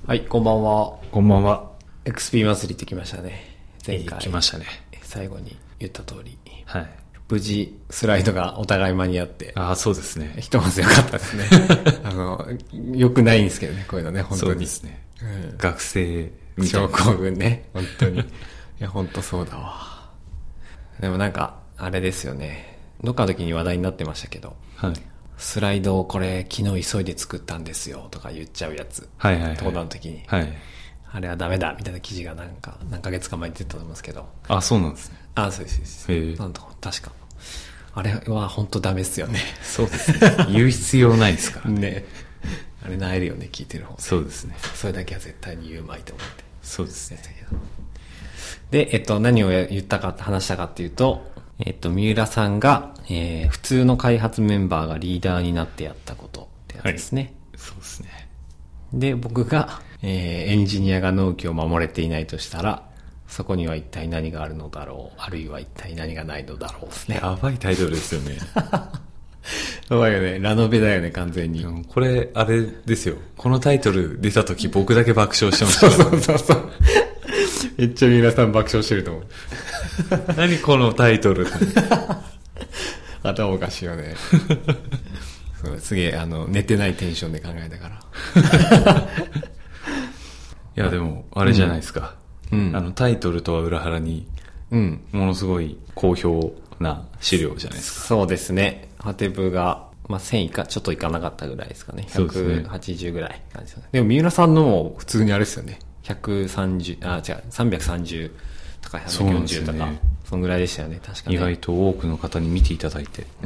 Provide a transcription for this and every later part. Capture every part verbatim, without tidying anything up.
はい、こんばんは。 こんばんは。 エックスピー 祭りってきましたね。前回。 来ましたね。 最後に言った通り。 はい。 無事、スライドがお互い間に合って。 ああ、そうですね。 ひとまずよかったですね。あの、よくないんですけどね、こういうのね、本当に。 そうですね。 うん、 学生みたいな。 症候群ね、本当に。いや、本当そうだわ。でもなんか、あれですよね。どっかの時に話題になってましたけど。 はい。 スライドをこれ昨日急いで作ったんですよとか言っちゃうやつ。 はいはいはい。 登壇の時に。 はい。 あれはダメだみたいな記事がなんか何ヶ月か前に出てたと思いますけど。 あ、そうなんですね。 あ、そうです。 へえ。 なんと、確か。あれは本当ダメっすよね。 そうですね。言う必要ないですからね。ね。あれなえるよね、聞いてる方、ね。 そうですね。 それだけは絶対に言うまいと思って。 そうですね。 で、えっと、何を言ったか、話したかっていうと、えっと、三浦さんが、えー、普通の開発メンバーがリーダーになってやったことってやつですね。 はい、そうですね。 で、僕が、えー、エンジニアが納期を守れていないとしたら、そこには一体何があるのだろう、あるいは一体何がないのだろうですね。 やばいタイトルですよね。 やばいよね。ラノベだよね、完全に。 これ、あれですよ。このタイトル出た時僕だけ爆笑してました。 そうそうそう。めっちゃ皆さん爆笑してると思う。 何このタイトル頭おかしいよね。そうすげえ、あの、寝てないテンションで考えたから。 いや、でも、あれじゃないですか。 うん。 あの、タイトルとは裏腹に、うん。ものすごい好評な資料じゃないですか。 そうですね。ハテブが、まあ、せんいか、ちょっといかなかったぐらいですかね。ひゃくはちじゅうぐらい感じですね。でも、三浦さんのも普通にあれですよね。ひゃくさんじゅう、あ、違う、さんびゃくさんじゅうとかひゃくよんじゅうとか、そんぐらいでしたよね、確かに、ね。 意外と多くの方に見ていただいて、うん。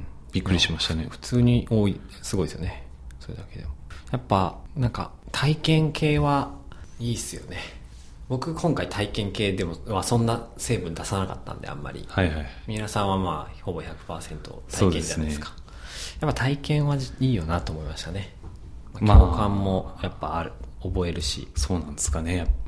びっくりしましたね。 普通に多い、すごいですよね。それだけでも。やっぱ、なんか、体験系はいいっすよね。僕今回体験系でも、まあ、そんな成分出さなかったんであんまり。 はいはい。 三浦さんはまあ、ほぼ ひゃくパーセント 体験じゃないですか。そうですね。やっぱ体験はいいよなと思いましたね。まあ、共感もやっぱある。覚えるし。 そうなんですかね。 うん。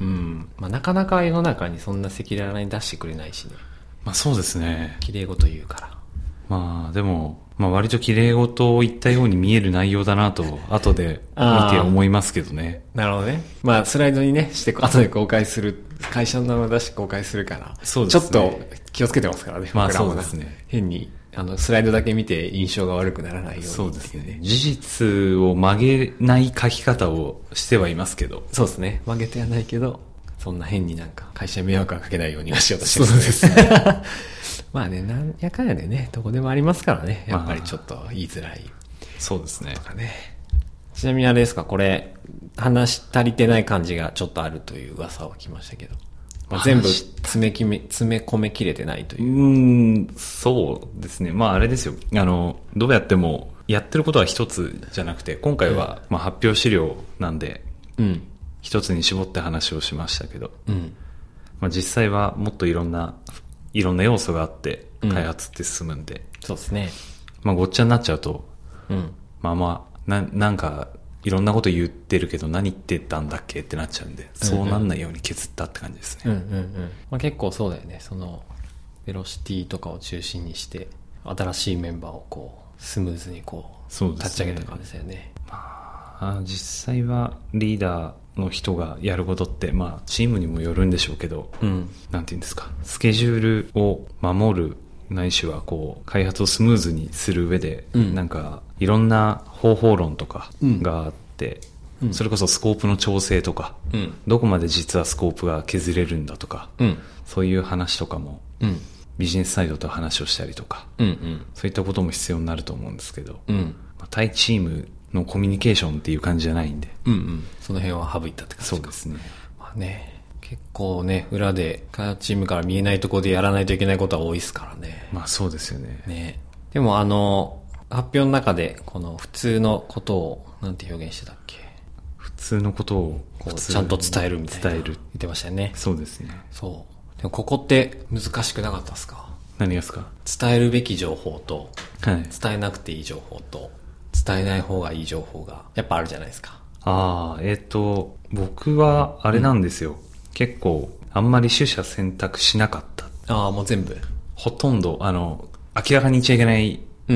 まあ、なかなか世の中にそんな赤裸々に出してくれないしね。 まあそうですね。 綺麗事言うから。 まあでも、まあ割と綺麗事を言ったように見える内容だなと、後で見て思いますけどね。 なるほどね。まあスライドにね、して、後で公開する、会社の名前出して公開するから。 そうですね。 ちょっと気をつけてますからね。 まあそうですね。 変に。あの、スライドだけ見て印象が悪くならないように、ね。 そうですね。事実を曲げない書き方をしてはいますけど。 そうですね。曲げてはないけど、そんな変になんか会社に迷惑はかけないようにはしようとしてる、 ね。そうですね。 まあね、なんやかんやでね、どこでもありますからね。やっぱりちょっと言いづらい。 そうですね。 とかね。ちなみにあれですか、これ、話足りてない感じがちょっとあるという噂を聞きましたけど。まあ、全部詰めきめ、詰め込めきれてないという。 うーん、そうですね。まああれですよ。あの、どうやっても、やってることは一つじゃなくて、今回は、まあ発表資料なんで、うん。一つに絞って話をしましたけど、うん。まあ実際はもっといろんな、いろんな要素があって、開発って進むんで。うん、 そうですね。 まあごっちゃになっちゃうと、うん。まあまあ、な、なんか、いろんなこと言ってるけど何言ってたんだっけってなっちゃうんで、うんうん、そうなんないように削ったって感じですね。 うんうんうん。まあ、結構そうだよね。その、ベロシティとかを中心にして、新しいメンバーをこう、スムーズにこう、そうですね、立ち上げた感じだよね。 まあ、実際はリーダーの人がやることって、まあ、チームにもよるんでしょうけど、うん、なんていうんですか、スケジュールを守る、ないしはこう開発をスムーズにする上で、うん、なんかいろんな方法論とかがあって、うん、それこそスコープの調整とか、うん、どこまで実はスコープが削れるんだとか、うん、そういう話とかも、うん、ビジネスサイドと話をしたりとか、うんうん、そういったことも必要になると思うんですけど、うんまあ、対チームのコミュニケーションっていう感じじゃないんで、 うんうん、その辺は省いたって感じですか。 そうですね。 まあね、結構ね、裏で開発チームから見えないところでやらないといけないことは多いですからね。 まあそうですよね。 ね。でもあの、発表の中で、この普通のことを、なんて表現してたっけ？ 普通のことをこうちゃんと伝えるみたいな。 伝える。 言ってましたよね。 そうですね。 そう。でもここって難しくなかったですか？ 何がですか？ 伝えるべき情報と、 はい、 伝えなくていい情報と、伝えない方がいい情報が、やっぱあるじゃないですか。 ああ、えっと、僕はあれなんですよ。うん、結構、あんまり取捨選択しなかった。 ああ、もう全部。 ほとんど、あの、明らかに言っちゃいけない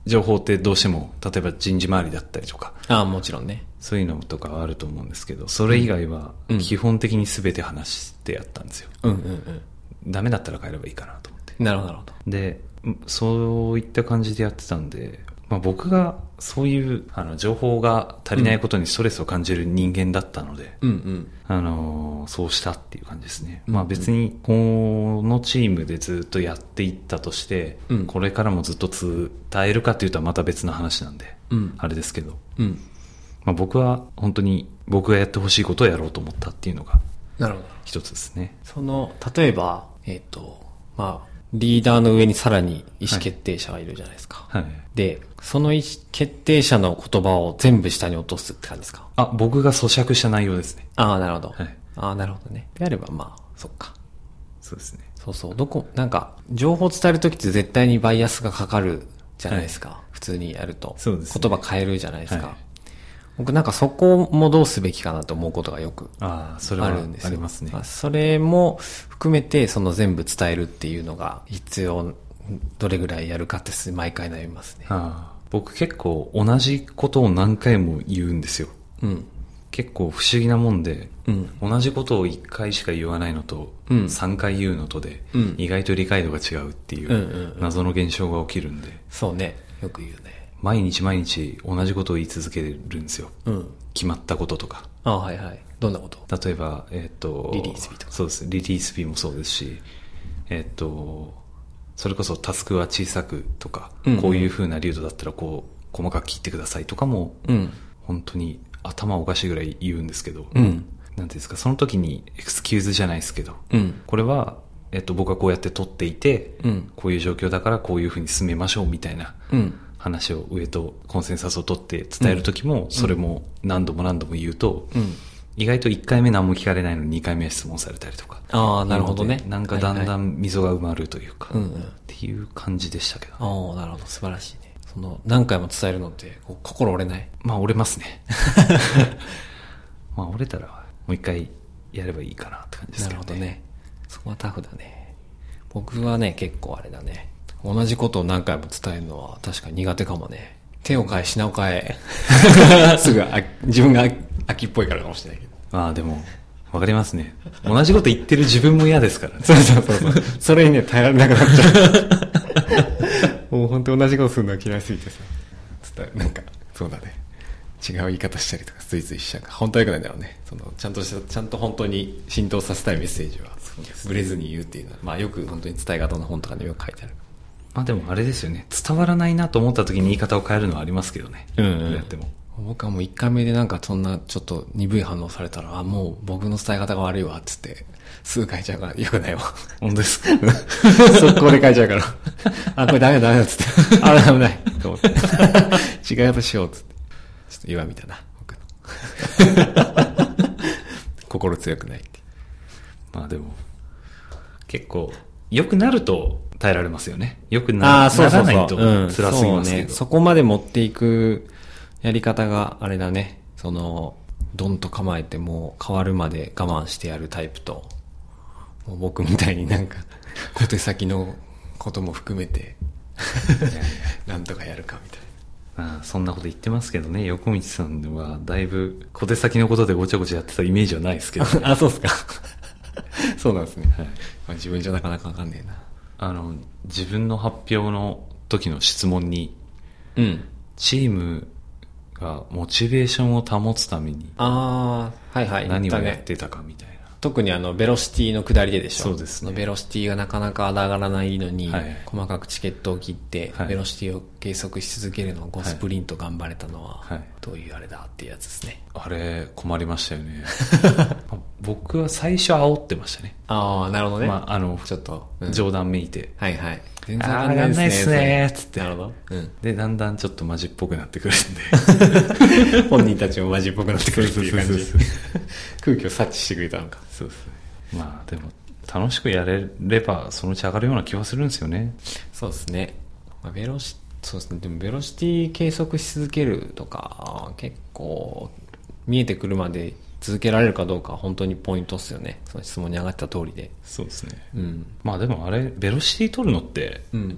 情報ってどうしても例えば人事周りだったりとか、 ああもちろんね、 そういうのとかはあると思うんですけど、それ以外は基本的に全て話してやったんですよ。 うんうんうん。 ダメだったら帰ればいいかなと思って。 なるほどなるほど。 で、そういった感じでやってたんで、まあ、僕がそういうあの情報が足りないことにストレスを感じる人間だったので、 うんうん、 あのそうしたっていう感じですね。うんうん、まあ別にこのチームでずっとやっていったとして、うん、これからもずっと伝えるかっていうとはまた別の話なんで、うん、あれですけど、うんまあ、僕は本当に僕がやってほしいことをやろうと思ったっていうのが一つですね。 その例えばえっ、ー、とまあリーダーの上にさらに意思決定者がいるじゃないですか。はいはい、で、その意思決定者の言葉を全部下に落とすって感じですか？ あ、僕が咀嚼した内容ですね。 ああ、なるほど。はい、ああ、なるほどね。であれば、まあ、そっか。 そうですね。 そうそう。どこ、なんか、情報を伝えるときって絶対にバイアスがかかるじゃないですか。はい、普通にやると。そうですね。言葉変えるじゃないですか。はい、僕なんかそこもどうすべきかなと思うことがよくあるんですよ。あ、それはありますね。それも含めて、その全部伝えるっていうのが必要、どれぐらいやるかって毎回悩みますね。 ああ、僕結構同じことを何回も言うんですよ。うん。結構不思議なもんで、うん、同じことをいっかいしか言わないのと、うん、さんかい言うのとで、うん、意外と理解度が違うっていう謎の現象が起きるんで。 そうね。よく言うね。 毎日毎日同じことを言い続けるんですよ。うん。決まったこととか。 ああ、はいはい。どんなこと？ 例えば、えっと、 リリース日とか。 そうです。リリース日もそうですし、えっと、それこそタスクは小さくとか、うんうん、こういう風な流度だったらこう、細かく切ってくださいとかも、うん、本当に頭おかしいぐらい言うんですけど、うん、なんていうんですか、その時にエクスキューズじゃないですけど、うん、これは、えっと、僕はこうやって取っていて、うん、こういう状況だからこういう風に進めましょうみたいな話を上とコンセンサスを取って伝える時も、それも何度も何度も言うと、うん、意外といっかいめ何も聞かれないのににかいめ質問されたりとか。 ああ、なるほどね。 なんかだんだん溝が埋まるというか、はいはい、っていう感じでしたけど、ね。 ああ、なるほど。素晴らしいね。その、何回も伝えるのって、心折れない？ まあ折れますね。まあ折れたら、もう一回やればいいかなって感じですけどね。なるほどね。 そこはタフだね。僕はね、結構あれだね。同じことを何回も伝えるのは確かに苦手かもね。手を変え、品を変え。すぐあ、自分が秋っぽいからかもしれないけど。 まあでも、わかりますね。同じこと言ってる自分も嫌ですからね。 そうそうそうそう。それにね、耐えられなくなっちゃう。もう本当同じことするのが嫌いすぎてさ。伝え、なんか、そうだね。違う言い方したりとか、ついついしちゃうから。本当は良くないんだろうね。その、ちゃんとした、ちゃんと本当に浸透させたいメッセージは、ブレずに言うっていうのは、まあよく本当に伝え方の本とかによく書いてある。 まあでもあれですよね。伝わらないなと思った時に言い方を変えるのはありますけどね。うんうん。やっても。 僕はもう一回目でなんかそんなちょっと鈍い反応されたら、あ、もう僕の伝え方が悪いわっつってすぐ変えちゃうからよくないわ。 本当ですか？ 速攻で変えちゃうから。あ、これダメだダメだっつって。あ、危ないと思って。違い方しようっつって。ちょっと弱みだな、僕の。心強くないって。 まあでも、結構、良くなると耐えられますよね。良くな、 そうそうそう、 ならないと辛すぎますけど、うん、そうね。 そこまで持っていくやり方があれだね。その、ドンと構えてもう変わるまで我慢してやるタイプと、もう僕みたいになんか小手先のことも含めてなんとかやるかみたいな。ああ、そんなこと言ってますけどね。横道さんはだいぶ小手先のことでごちゃごちゃやってたイメージはないですけど、ね、 あ、そうですか。そうなんですね。はい。まあ、自分じゃなかなかわかんねえな。 あの、自分の発表の時の質問に、うん。チームがモチベーションを保つために、 ああ、はいはい。 何をやってたかみたいな。 特にあの、ベロシティの下りででしょ。 そうですね。 ベロシティがなかなか上がらないのに、はい、細かくチケットを切って、はい、ベロシティを計測し続けるのをごスプリント頑張れたのは、はい、どういうあれだっていうやつですね。 あれ、困りましたよね。僕は最初煽ってましたね。 ああ、なるほどね。 まあ、あの、ちょっと、冗談めいて。 はいはい。 全然上がんないっすねーつって。 なるほど。 うん。で、だんだんちょっとマジっぽくなってくるんで。本人たちもマジっぽくなってくるっていう感じ。空気を察知してくれたのか。 そうですね。まあでも、楽しくやれれば、そのうち上がるような気はするんですよね。 そうですね。まあ、ベロシ、そうですね。でも、ベロシティ計測し続けるとか、結構、見えてくるまで続けられるかどうか本当にポイントっすよね。その質問に上がった通りで。 そうですね。うん。まあでもあれ、ベロシティ取るのって、うん、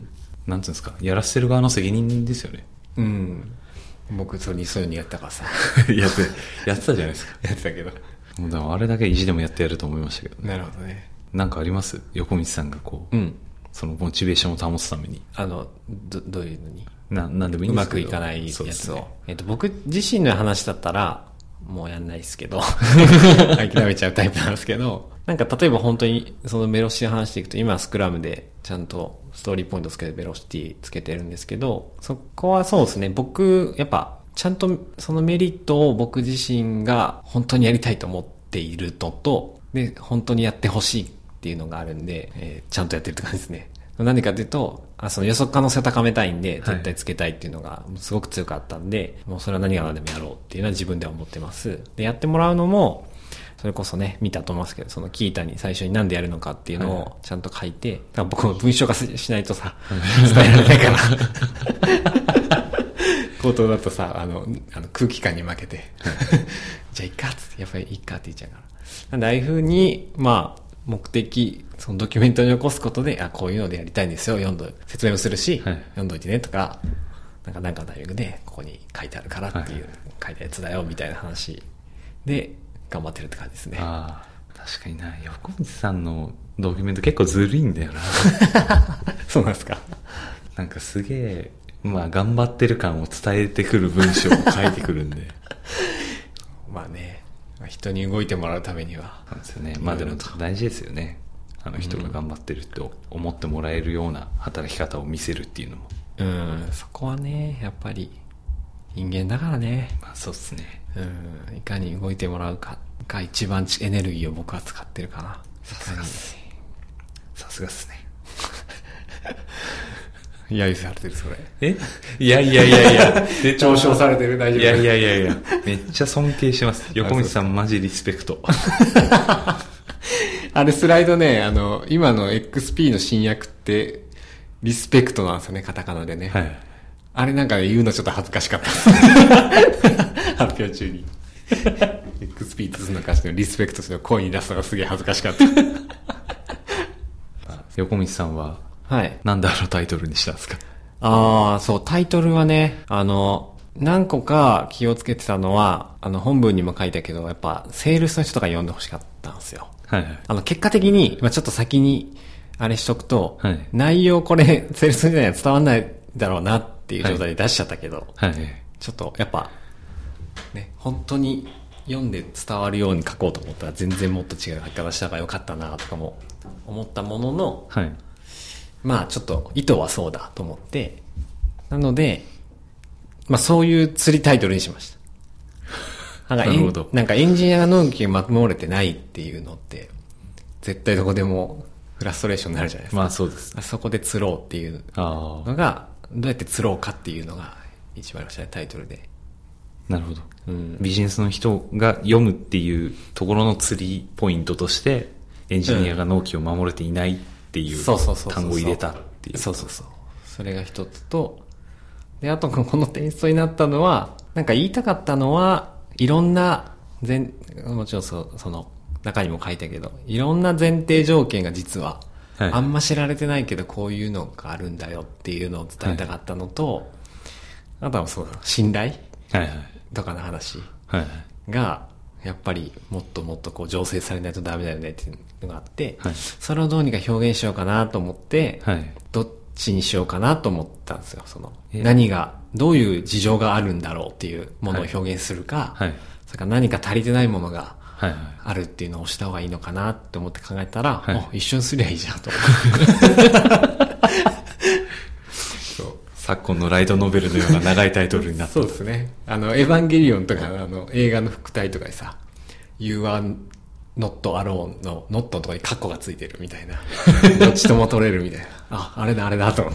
なんていうんですか、やらせてる側の責任ですよね。 うん。僕、それにそういうのやったからさ。 やって、やってたじゃないですか。 やってたけど。 もうでもあれだけ意地でもやってやると思いましたけどね。 なるほどね。 なんかあります横道さんがこう、うん、そのモチベーションを保つために。 あの、ど、どういうのにな、なんでもいいんですけど。 うまくいかないやつを。ね、えっと、僕自身の話だったら、もうやんないですけど、諦めちゃうタイプなんですけど、なんか例えば本当にそのベロシティの話していくと、今スクラムでちゃんとストーリーポイントつけてベロシティつけてるんですけど、そこはそうですね、僕、やっぱ、ちゃんとそのメリットを僕自身が本当にやりたいと思っているのと、で、本当にやってほしいっていうのがあるんで、えー、ちゃんとやってるって感じですね。何でかというと、あその予測可能性を高めたいんで、絶対つけたいっていうのがすごく強かったんで、はい、もうそれは何が何でもやろうっていうのは自分では思ってます。で、やってもらうのも、それこそね、見たと思いますけど、そのキータに最初に何でやるのかっていうのをちゃんと書いて、はい、僕も文章化しないとさ、伝えられないから。口頭だとさ、あの、あの空気感に負けて、じゃあいっかっつって、やっぱりいっかって言っちゃうから。なんでああいう風に、まあ、目的、そのドキュメントに起こすことで、あ、こういうのでやりたいんですよ、読んど、説明もするし、はい、読んどいてねとか、なんかなんかのタイミングで、ここに書いてあるからっていう、はい、書いたやつだよ、みたいな話で、頑張ってるって感じですね。 ああ、確かにな。横道さんのドキュメント結構ずるいんだよな。 そうなんですか。 なんかすげえ、まあ頑張ってる感を伝えてくる文章を書いてくるんで。 まあね。人に動いてもらうためには。 そうですよね。まあでも大事ですよね。あの人が頑張ってると思ってもらえるような働き方を見せるっていうのも。 うん、そこはね、やっぱり人間だからね。 まあそうですね。 うん、いかに動いてもらうかが一番エネルギーを僕は使ってるかな。 さすがっすね。さすがっすね。 揶揄されてる、それ。 えいやいやいやいや。 で、嘲笑されてる、大丈夫。 いやいやいやいや。めっちゃ尊敬してます。横道さんマジリスペクト。 あれスライドね、あの、今の エックスピー の新訳って、リスペクトなんですよね、カタカナでね。はい。あれなんか言うのちょっと恥ずかしかった。発表中に。エックスピー とすの歌詞のリスペクトしての声に出すのがすげえ恥ずかしかった。 横道さんは、 はい。 なんであのタイトルにしたんですか？ ああ、そう、タイトルはね、あの、何個か気をつけてたのは、あの、本文にも書いたけど、やっぱ、セールスの人とか読んでほしかったんですよ。はい、はい。あの、結果的に、まあちょっと先に、あれしとくと、はい、内容これ、セールスの人には伝わんないだろうなっていう状態で出しちゃったけど、はい。はい、ちょっと、やっぱ、ね、本当に読んで伝わるように書こうと思ったら、全然もっと違う書き方した方がよかったな、とかも思ったものの、はい。まあちょっと意図はそうだと思って、なので、まあそういう釣りタイトルにしました。なんかなるほど。なんかエンジニアが納期が守れてないっていうのって、絶対どこでもフラストレーションになるじゃないですか。 まあそうです。 そこで釣ろうっていうのが、どうやって釣ろうかっていうのが一番ありましたね、タイトルで。 なるほど。うん、ビジネスの人が読むっていうところの釣りポイントとして、エンジニアが納期を守れていないっていう単語を入れたっていう。 そうそうそう。それが一つと、で、あとこのテイストになったのは、なんか言いたかったのは、いろんな前、もちろんそその中にも書いたけど、いろんな前提条件が実は、はい、あんま知られてないけどこういうのがあるんだよっていうのを伝えたかったのと、はい、あとはそうだ、信頼、はいはい、とかの話が、やっぱりもっともっとこう醸成されないとダメだよねっていうのがあって、はい、それをどうにか表現しようかなと思って、はい、どっちにしようかなと思ったんですよ。その、えー、何が、どういう事情があるんだろうっていうものを表現するか、はいはい、それから何か足りてないものがあるっていうのをした方がいいのかなって思って考えたら、はい、一緒にすりゃいいじゃんと思って。 昨今のライトノベルのような長いタイトルになった。 そうですね。あの、エヴァンゲリオンとか、あの、映画の副題とかでさ、You are not alone の not のとこにカッコがついてるみたいな。どっちとも取れるみたいな。あ、あれだあれだと思って。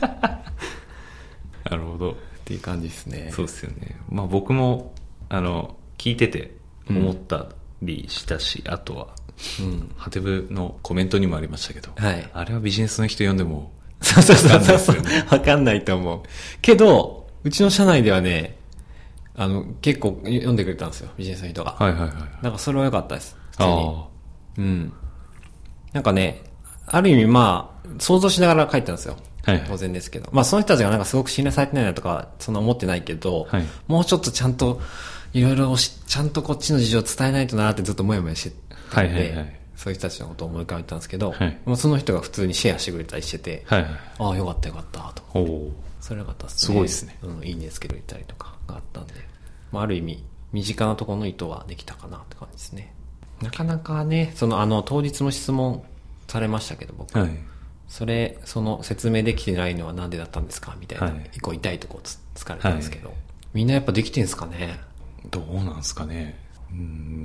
なるほど。 っていう感じですね。 そうですよね。まあ僕も、あの、聞いてて思ったりしたし、うん、あとは、うん、ハテブのコメントにもありましたけど、はい、あれはビジネスの人読んでも、 そうそうそうそう。わかんないと思う。けど、うちの社内ではね、あの、結構読んでくれたんですよ、ビジネスの人が。はいはいはい。なんかそれは良かったです。ああ。うん。なんかね、 ある意味まあ、想像しながら書いてたんですよ。 はいはい、 当然ですけど。まあその人たちがなんかすごく信頼されてないなとか、そんな思ってないけど、はい、もうちょっとちゃんと、いろいろちゃんとこっちの事情を伝えないとなってずっともやもやしてたんで、はいはいはい、そういう人たちのことを思い浮かべたんですけど、はい、もうその人が普通にシェアしてくれたりしてて、はいはい、ああよかったよかったと。おそれよかったですね。 すごいですね。 うん、いいねつけてくれたりとかがあったんで、まあある意味、身近なところの意図はできたかなって感じですね。なかなかね、そのあの当日も質問されましたけど僕、はい、それその説明できてないのはなんでだったんですかみたいな、はい、一個痛いとこつつかれたんですけど、はい、みんなやっぱできてんすかね。 どうなんですかね。うん、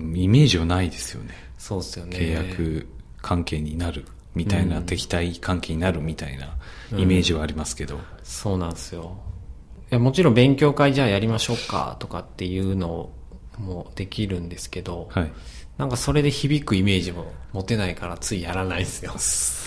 イメージはないですよね。 そうですよね。 契約関係になるみたいな、うん、敵対関係になるみたいなイメージはありますけど、うん、 そうなんですよ。いやもちろん勉強会じゃあやりましょうかとかっていうのもできるんですけど、はい、なんかそれで響くイメージも持てないからついやらないですよ。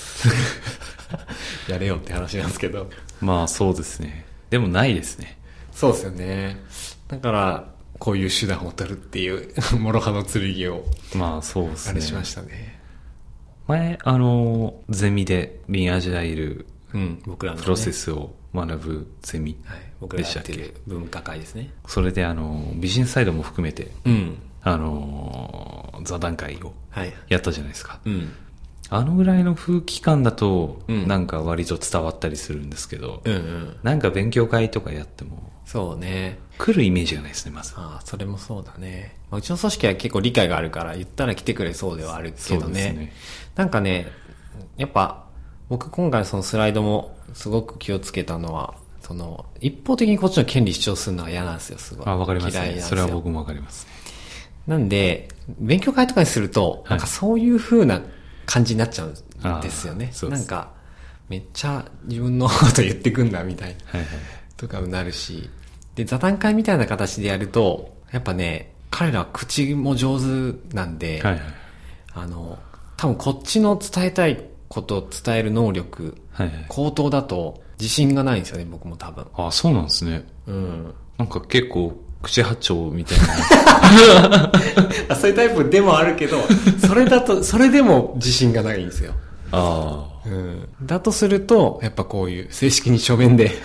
やれよって話なんですけど。 まあそうですね。でもないですね。 そうですよね。だからこういう手段を取るっていう諸刃の剣をまあそうですね。 あれしましたね。 前あのゼミでリンアジャイル、 うん、僕らの、ね、 プロセスを学ぶゼミでしたっけ、 はい、僕らやってる文化会ですね。 それであのビジネスサイドも含めて、うん、あの座談会をやったじゃないですか、はい、うん、あのぐらいの空気感だと、うん、なんか割と伝わったりするんですけど、うんうん、なんか勉強会とかやってもそうね来るイメージがないですね。まずああそれもそうだね、まあ、うちの組織は結構理解があるから言ったら来てくれそうではあるけど ね, ねなんかねやっぱ僕今回そのスライドもすごく気をつけたのはその一方的にこっちの権利主張するのが嫌なんですよ。すごいあわかりますね。それは僕もわかります。 なんで勉強会とかにすると、はい、なんかそういう風な感じになっちゃうんですよね。なんかめっちゃ自分のこと言ってくんだみたいな、はいはい、とかになるし、で座談会みたいな形でやるとやっぱね彼らは口も上手なんで、はいはい、あの多分こっちの伝えたいことを伝える能力、はいはい、高等だと自信がないんですよね。僕も多分。 ああそうなんですね。うん。なんか結構口八丁みたいなそういうタイプでもあるけどそれだとそれでも自信がないんですよ。ああ、うん、だとするとやっぱこういう正式に書面で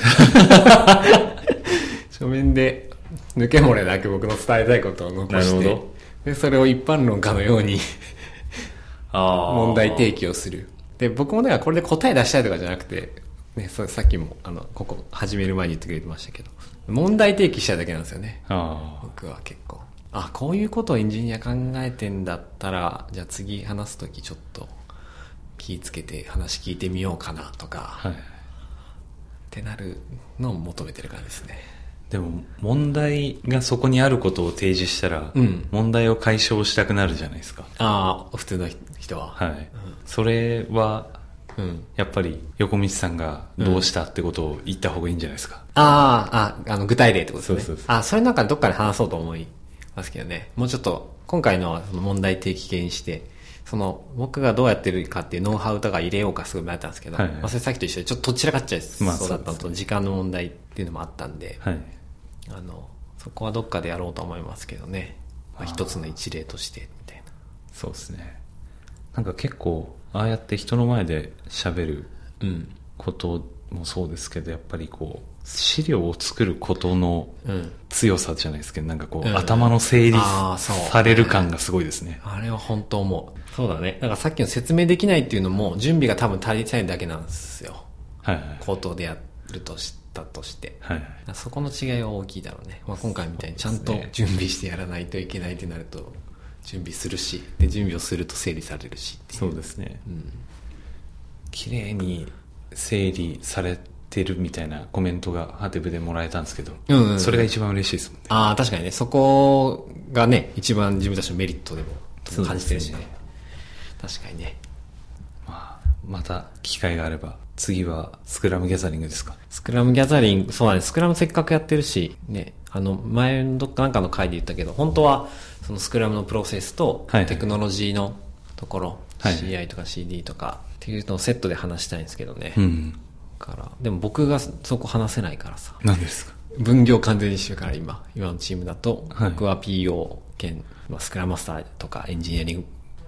書面で抜け漏れなく僕の伝えたいことを残してでそれを一般論家のようにあ問題提起をする。で僕もねこれで答え出したいとかじゃなくて、ね、そさっきもあのここ始める前に言ってくれてましたけど問題提起したいだけなんですよね。あ僕は結構あこういうことをエンジニア考えてんだったらじゃあ次話すときちょっと気ぃつけて話聞いてみようかなとか、はい、ってなるのを求めてる感じですね。 でも問題がそこにあることを提示したら、うん、問題を解消したくなるじゃないですか。 ああ普通の人ははい、うん、それはうん、やっぱり横道さんがどうしたってことを言った方がいいんじゃないですか。 うん、ああ、あの具体例ってことですね。そうそうそう。あ、それなんかどっかで話そうと思いますけどね。もうちょっと今回のはその問題提起系にして、その僕がどうやってるかっていうノウハウとか入れようかすごい迷ったんですけど、はいはい、まあ、それさっきと一緒でちょっとどちらかっちゃいそうだったのと時間の問題っていうのもあったんで、はい、あのそこはどっかでやろうと思いますけどね。まあ、一つの一例としてみたいな。 そうですね。なんか結構ああやって人の前で喋ることもそうですけど、やっぱりこう資料を作ることの強さじゃないですけど、なんかこう、うん、頭の整理される感がすごいですね。 あれは本当思う。そうだね。だからさっきの説明できないっていうのも準備が多分足りてないだけなんですよ。はいはい、口頭でやるとしたとして、はいはい、そこの違いは大きいだろうね。まあ、今回みたいにちゃんと準備してやらないといけないってなると準備するし、で準備をすると整理されるしっていう。 そうですね。うん、綺麗に整理されてるみたいなコメントがハテブでもらえたんですけど、うんうんうん、それが一番嬉しいですもんね。 ああ確かにね、そこがね一番自分たちのメリットでも感じてるしね。確かにね。 まあまた機会があれば次はスクラムギャザリングですか。 スクラムギャザリング、そうだね。スクラムせっかくやってるしね、あの前のどっかなんかの回で言ったけど、本当はそのスクラムのプロセスとテクノロジーのところ、はいはい、シーアイ とか シーディー とかっていうのをセットで話したいんですけどね。うん、からでも僕がそこ話せないからさ。 何ですか。 分業完全にしてるから今今のチームだと、はい、僕は ピーオー 兼、まあ、スクラムマスターとかエンジニアリング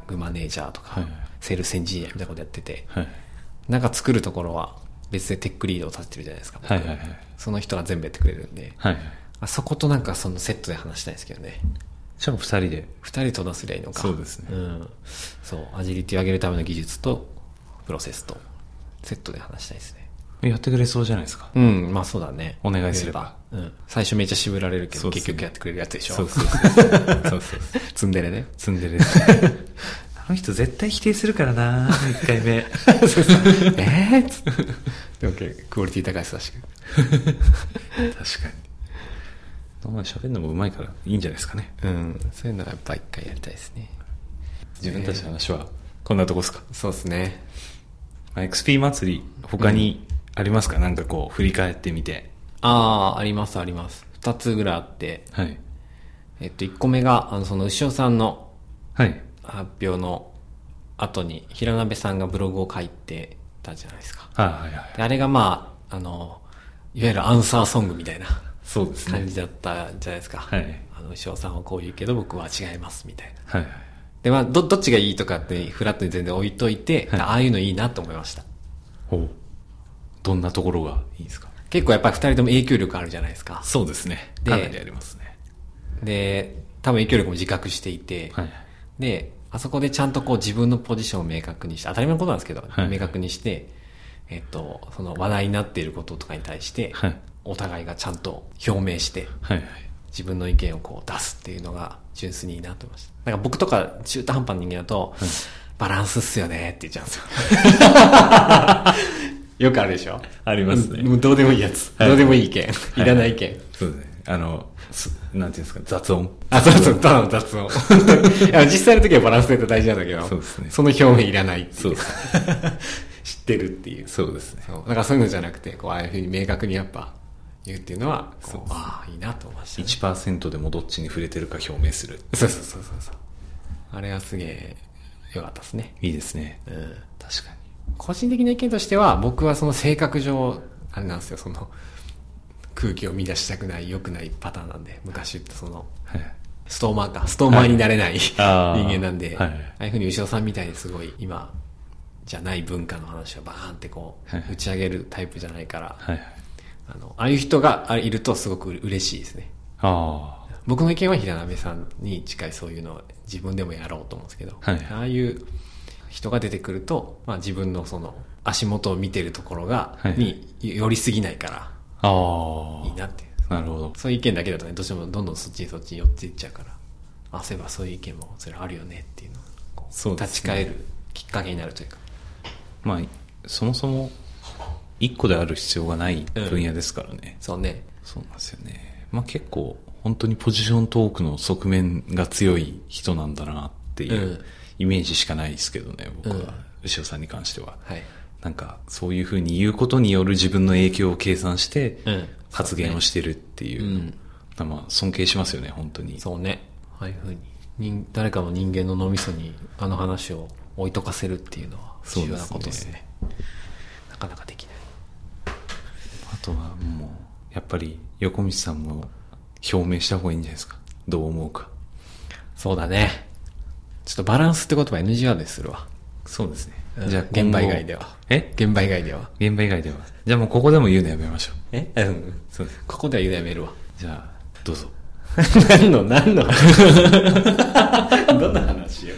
グマネージャーとか、はい、セールスエンジニアみたいなことやってて、 はい、 なんか作るところは別でテックリードを立ててるじゃないですか。 はいはいはい、 その人が全部やってくれるんで、 はいはい、 あそことなんかそのセットで話したいんですけどね。 じゃあ二人で二人と出すりゃいいのか。 そうですね、 うん、そうアジリティを上げるための技術とプロセスとセットで話したいですね。 やってくれそうじゃないですか。 うん、まあそうだね。 お願いすれば。 うん。最初めっちゃ渋られるけど、ね、結局やってくれるやつでしょ。 そうそうそう。そうそうツンデレね。 ツンデレ。あの人絶対否定するからな一回目。 そうそうえーっつって。でもクオリティ高いです、確かに。 確かに。お前喋るのもうまいからいいんじゃないですかね。 うん。そういうのはやっぱ一回やりたいですね。 自分たちの話はこんなとこですか。 そうですね。 エックスピー 祭り、他に、うんありますか？なんかこう振り返ってみて。 ああ、ありますあります。二つぐらいあって、 はい。 えっと一個目があのその牛尾さんのはい発表の後に平鍋さんがブログを書いてたじゃないですか。 はいはいはい。 であれがまああのいわゆるアンサーソングみたいなそうですね感じだったじゃないですか。 はい。 あの牛尾さんはこう言うけど僕は違いますみたいな。 はいはい。 でまあどどっちがいいとかってフラットに全然置いといて、はい、ああいうのいいなと思いました。 ほう。どんなところがいいですか？ 結構やっぱり二人とも影響力あるじゃないですか。 そうですね。かなりありますね。 で、多分影響力も自覚していて、はい、で、あそこでちゃんとこう自分のポジションを明確にして、当たり前のことなんですけど、はい、明確にして、えっと、その話題になっていることとかに対して、はい、お互いがちゃんと表明して、はいはい、自分の意見をこう出すっていうのが純粋にいいなと思いました。なんか僕とか中途半端な人間だと、はい、バランスっすよねって言っちゃうんですよ。よくあるでしょ？ありますね。どうでもいいやつ。はい、どうでもいい意見。いらない意見。 そうですね。あの、なんていうんですか、雑音。 あ、そうそう、ただの雑音。いや実際の時はバランスデータ大事なんだけど、そうですね。その表面いらないっていう。そうですね。知ってるっていう。 そうですね。 そう。だからそういうのじゃなくて、こう、ああいうふうに明確にやっぱ言うっていうのは、そう。ああ、いいなと思いました、ね。 いちパーセント でもどっちに触れてるか表明する。 そうそうそうそう。あれはすげえ良かったですね。 いいですね。 うん。 確かに。 個人的な意見としては僕はその性格上あれなんですよ、その空気を乱したくない良くないパターンなんで、昔言ったその、はい、ストーマーかストーマーになれない、はい、人間なんで、はい、ああいうふうに牛尾さんみたいにすごい今じゃない文化の話をバーンってこう、はい、打ち上げるタイプじゃないから、はい、あのああいう人がいるとすごく嬉しいですね。あ僕の意見は平鍋さんに近い、そういうのを自分でもやろうと思うんですけど、はい、ああいう人が出てくると、まあ、自分のその足元を見てるところが、はい、に寄りすぎないから、あいいなっていう。なるほど。そういう意見だけだとね、どうしてもどんどんそっちにそっちに寄っていっちゃうから、あ、そういえばそういう意見もそれあるよねっていうのをこうそうですね、立ち返るきっかけになるというか。 まあそもそも一個である必要がない分野ですからね。 うん、そうね。 そうなんですよね。まあ結構本当にポジショントークの側面が強い人なんだなっていう。うんイメージしかないですけどね、僕は、うん、牛尾さんに関しては、はい、なんかそういうふうに言うことによる自分の影響を計算して発言をしてるっていう、うん、まあ尊敬しますよね、本当に。 そうね。ああいうふうに誰かの人間の脳みそにあの話を置いとかせるっていうのは重要なことですね。なかなかできない。 あとはもうやっぱり横道さんも表明した方がいいんじゃないですか。どう思うか。 そうだね。ちょっとバランスって言葉 エヌジー ワードでするわ。 そうですね。 うん、じゃあ現場以外では。え現場以外では。 現場以外では。じゃあもうここでも言うのやめましょう。 えうん。そうです。ここでは言うのやめるわ。 じゃあ、どうぞ。 何の、何の話どんな話よ。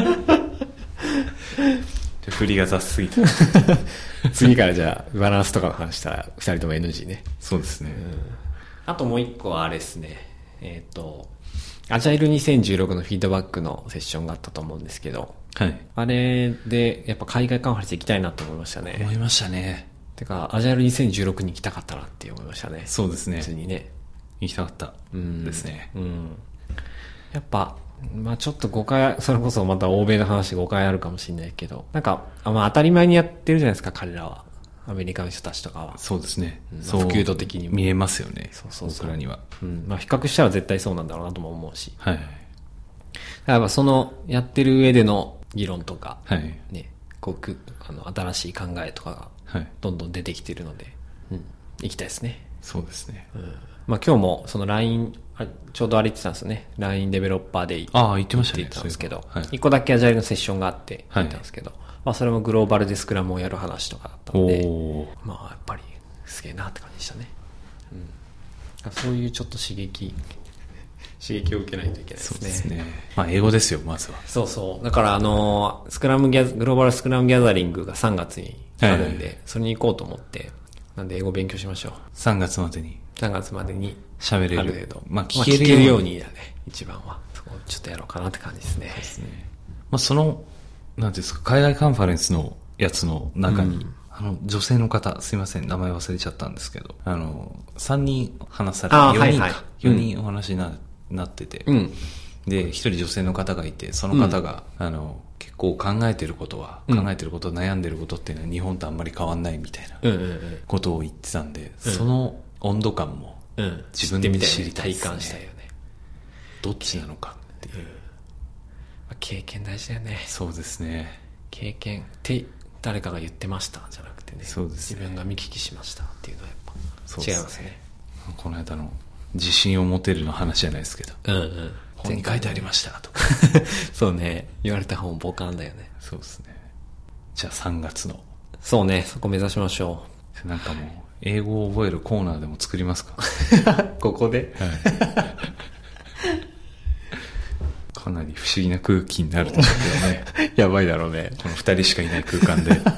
振りが雑すぎて。 次からじゃあ、バランスとかの話したら、二人とも エヌジー ね。 そうですね。 うん、あともう一個はあれですね。えっ、ー、と、アジャイルにせんじゅうろくのフィードバックのセッションがあったと思うんですけど、はい、あれでやっぱ海外カンファレンス行きたいなと思いましたね。 思いましたね。 てかアジャイルにせんじゅうろくに行きたかったなって思いましたね。 そうですね。 普通にね。 行きたかったですね。 うん。うん、やっぱ、まあちょっと誤解、それこそまた欧米の話誤解あるかもしれないけど、なんか、まあ当たり前にやってるじゃないですか、彼らは。アメリカの人たちとかは。そうですね。うん、そう普及度的にも。 見えますよね。 そうそうそう。 僕らには。 うん。まあ比較したら絶対そうなんだろうなとも思うし。はい。だからそのやってる上での議論とか、はい。ね、こう、あの、新しい考えとかが、どんどん出てきてるので、はい、うん。行きたいですね。 そうですね。 うん。まあ今日もその ラインあちょうどあれ言ってたんですよね。ライン デベロッパーでああ、言ってましたね。 言ってたんですけど、 はい、 一個だけアジャイルのセッションがあって言ったんですけど、はい、まあそれもグローバルでスクラムをやる話とかだったので、まあやっぱりすげえなって感じでしたね。うん、そういうちょっと刺激刺激を受けないといけないですね。そうですね。 まあ英語ですよ、まずは。 そうそう。だからあのスクラムギャグローバルスクラムギャザリングがさんがつにあるんで、はい、それに行こうと思って、なんで英語勉強しましょう。 さんがつまでに。 さんがつまでに喋れる。 ある程度。 まあ聞けるように,、まあ、聞けるようにだね、一番は。そこちょっとやろうかなって感じですね。そうですね。 まあその、なんていうんですか、海外カンファレンスのやつの中に、うん、あの、女性の方、すいません、名前忘れちゃったんですけど、あの、さんにん話されて、よにんか、はいはい、よにんお話にな、うん、なってて、うん、で、ひとり女性の方がいて、その方が、うん、あの、結構考えてることは、うん、考えてること、悩んでることっていうのは日本とあんまり変わんないみたいなことを言ってたんで、うん、その温度感も自分で知りたいですね。体感したいよね。どっちなのかっていう。うん、経験大事だよね。 そうですね。 経験って誰かが言ってましたじゃなくてね。 そうですね。 自分が見聞きしましたっていうのはやっぱ違いますね。 この間の自信を持てるの話じゃないですけど。うんうん。本に書いてありましたとか。 そうね。言われた本ボカンだよね。 そうですね。じゃあさんがつの。 そうね。そこ目指しましょう。なんかもう、英語を覚えるコーナーでも作りますか？ ここで、はい、 かなり不思議な空気になると思うけどね。 やばいだろうね。 この二人しかいない空間で。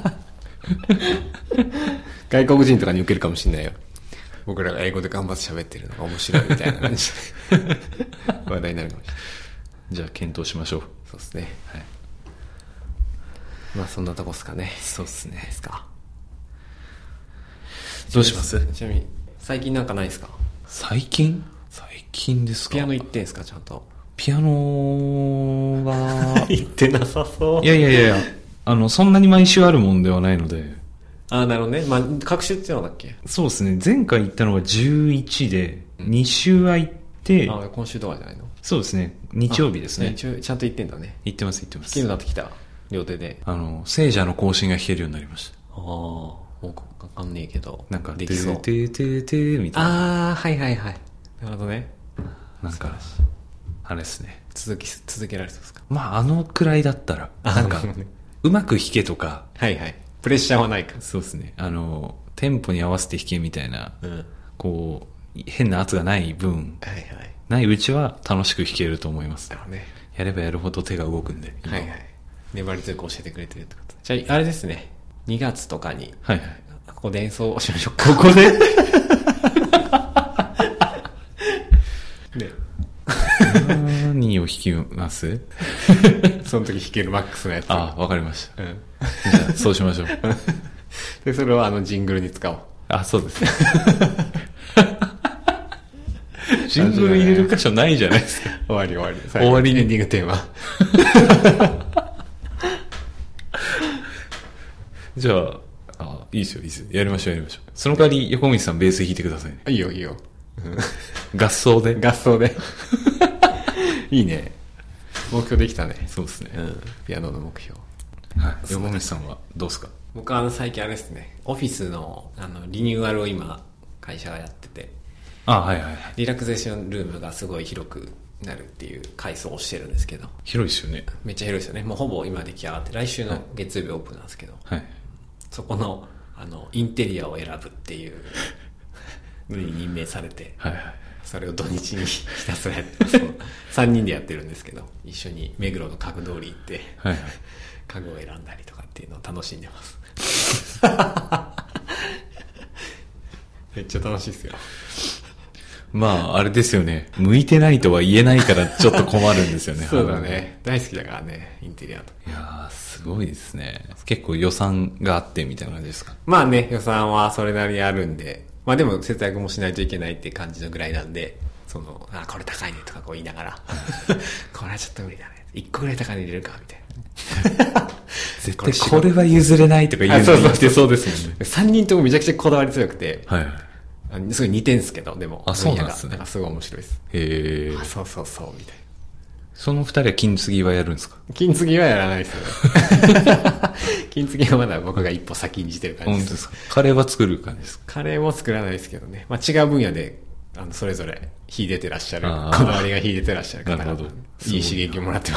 外国人とかに受けるかもしれないよ。僕らが英語で頑張って喋ってるのが面白いみたいな感じで話題になるかもしれない。 じゃあ検討しましょう。 そうですね。はい。まあそんなとこっすかね。 そうですね。 ですか。 どうします？ ちなみに最近なんかないですか？ 最近？最近ですか？ ピアノ行ってんすかちゃんと？ ピアノは行ってなさそう。 いやいやいやいや、あのそんなに毎週あるもんではないので。 ああ、なるほどね。まあ、各週っていうのだっけ？ そうですね。前回行ったのがじゅういちで、うん、に週空いて、 ああ、今週とかじゃないの？ そうですね。日曜日ですね。 ちゃんと行ってんだね。 行ってます行ってます。 弾けるようになってきた。両手で。 あの、聖者の行進が弾けるようになりました。 ああ、もうわかんねえけど。 なんか、できそう。てーてーてーみたいな。 ああ、はいはいはい。なるほどね。 なんか、あれですね。 続き、続けられそうですか？ まあ、あのくらいだったら、なんか、うまく弾けとか。 はいはい。プレッシャーはないか。 そうですね。あの、テンポに合わせて弾けみたいな、うん、こう、変な圧がない分、はいはい、ないうちは楽しく弾けると思います。なるほどね。やればやるほど手が動くんで。 はいはい。粘り強く教えてくれてるってこと。じゃあ、あれですね。にがつとかに、はいはい。ここで演奏しましょうか。 ここでね。 何を弾きますその時弾けるマックスのやつ。 ああ、わかりました。うん。じゃあ、そうしましょう。 で、それをあのジングルに使おう。 あ、そうですね。ジングル入れる箇所ないじゃないですか。 終わり終わり。 終わりにエンディングテーマ。 じゃあ、あ、いいですよ、いいですよ。やりましょう、やりましょう。その代わり、横道さんベース弾いてくださいね。 いいよ、いいよ。 合奏で合奏で。いいね。目標できたね。 そうですね。 うん。ピアノの目標。 はい。横道さんはどうですか？ 僕はあの最近あれですね。オフィスのあのリニューアルを今、会社がやってて。 あ、はいはいはい。 リラクゼーションルームがすごい広くなるっていう改装をしてるんですけど。 広いですよね。 めっちゃ広いですよね。もうほぼ今出来上がって、来週の月曜日オープンなんですけど。はい。そこの、あの、インテリアを選ぶっていうのに任命されて。はいはい。それを土日にひたすらやってます。さんにんでやってるんですけど、一緒に目黒の家具通り行って、はいはい、家具を選んだりとかっていうのを楽しんでます。めっちゃ楽しいですよ。 まあ、あれですよね。向いてないとは言えないからちょっと困るんですよね。 そうだね。大好きだからね、インテリアと。 いやー、すごいですね。結構予算があってみたいな感じですか？ まあね、予算はそれなりにあるんで、まあでも節約もしないといけないって感じのぐらいなんで、その、あ、これ高いねとかこう言いながら、これはちょっと無理だね。いっこぐらい高いに入れるかみたいな。 絶対これは譲れないとか言うの言ってそうですもんね。 さんにんともめちゃくちゃこだわり強くて、 はい。 すごい似てんすけど、でも。 あ、そうなんですね。 なんかすごい面白いです。 へー。 あ、そうそうそう、みたいな。 その二人は金継ぎはやるんですか？ 金継ぎはやらないですよね。金継ぎはまだ僕が一歩先にじてる感じです。 本当ですか？カレーは作る感じですか？ カレーも作らないですけどね。まあ違う分野で、ああのそれぞれ秀でてらっしゃる、こだわりが秀でてらっしゃるから、 なるほど、 いい刺激をもらってます。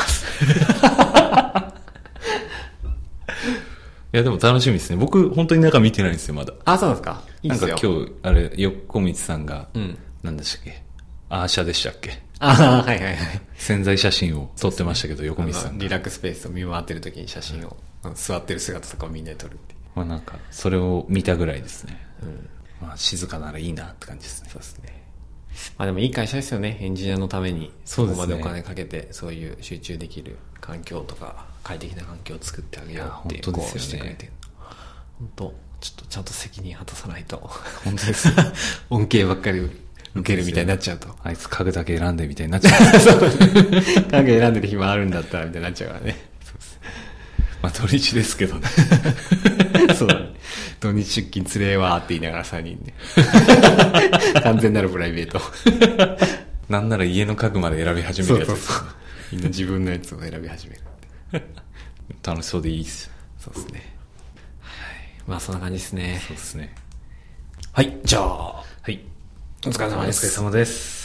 いやでも楽しみですね。僕本当に中見てないんですよまだ。 あ、そうなんですか。いいですよ。 なんか今日あれ横光さんが、 うん、 なんでしたっけ、アーシャでしたっけ。 ああ、はいはいはい。 潜在写真を撮ってましたけど、ね、横光さんがリラックススペースを見回ってる時に写真を、うん、座ってる姿とかをみんなで撮るっていう。 まあなんかそれを見たぐらいですね。うん、まあ静かならいいなって感じですね。 そうですね。まあでもいい会社ですよね。エンジニアのためにそこまでお金かけて、そういう集中できる環境とか快適な環境を作ってあげようって本当ですよね。 こうしてくれて、本当ちょっとちゃんと責任果たさないと本当です恩恵ばっかり受けるみたいになっちゃうと、 あいつ家具だけ選んでみたいになっちゃうそう家具選んでる暇あるんだったらみたいになっちゃうからね。 そうです。まあ土日ですけどねそうだね。土日出勤つれえわーって言いながらさんにんで完全なるプライベートなんなら家の家具まで選び始めるやつです。 そうそうそう、みんな自分のやつを選び始める楽しそうでいいです。 そうですね。はい、まあそんな感じですね。 そうですね。 はい、じゃあ、 はい、 お疲れ様です。 お疲れ様です。